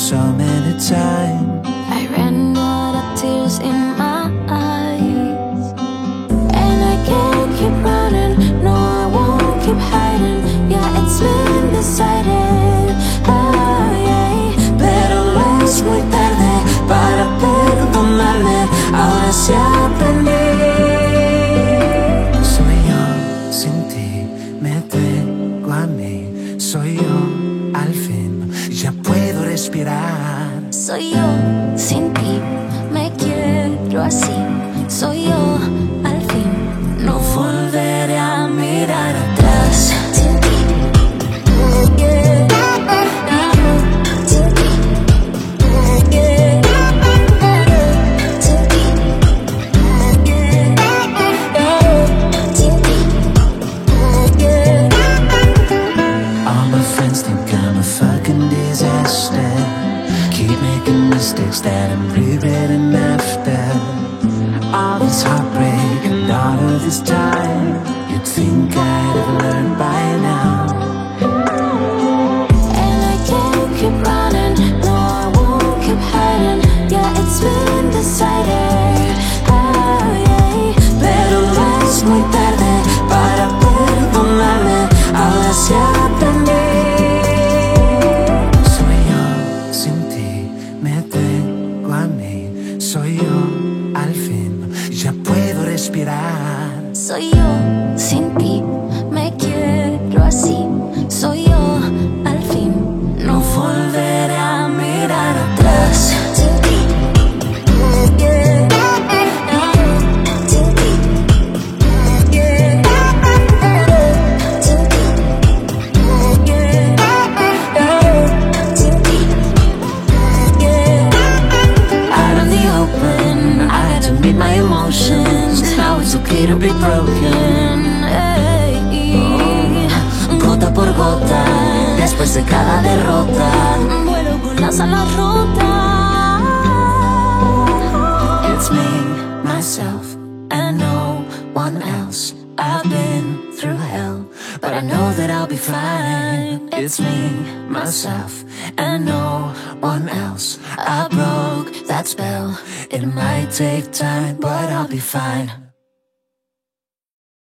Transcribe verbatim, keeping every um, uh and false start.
so many times. I ran out of tears in my eyes, and I can't keep running, no I won't keep hiding. Yeah, it's been decided. Oh, yeah. Pero no es muy tarde para perdonarme, ahora sí aprendí. Soy yo sin ti, me tengo a mí. Soy yo al fin, ya puedo respirar. Soy yo sin ti, me quiero así. Soy yo al fin, no volveré a mirar atrás. Sin ti, yeah. Sin ti, yeah. Sin ti, yeah. Sin ti, yeah. All my friends think I'm a fucking disaster. Keep making mistakes that I'm regretting after. All this heartbreak and all of this time, you'd think I'd have learned by now. And I can't keep running, no I won't keep hiding. Yeah, it's been decided. Oh, yeah. Pero no es muy tarde para perdonarme, ahora sí aprendí. Soy yo sin ti, me tengo a mí. Soy yo al fin, ya puedo respirar. Soy yo sin ti, me quiero así. Soy yo al fin, no volveré a mirar atrás. Sin ti, yeah. Sin ti, yeah. Sin ti, yeah. Sin ti, yeah. Out in the open, I had to meet my emotions. Now it's okay to be broken. Ey, Gota por gota, después de cada derrota. vuelo con las alas rotas. It's me, myself, and no one else. I've been through hell, but I know that I'll be fine. It's me, myself, and no one else. I broke that spell. It might take time, but I'll be fine.